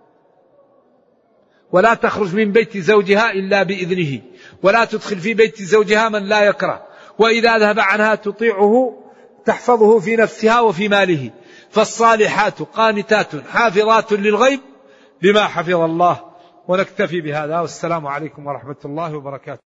ولا تخرج من بيت زوجها إلا بإذنه، ولا تدخل في بيت زوجها من لا يكره، وإذا ذهب عنها تطيعه تحفظه في نفسها وفي ماله. فالصالحات قانتات حافظات للغيب بما حفظ الله. ونكتفي بهذا، والسلام عليكم ورحمة الله وبركاته.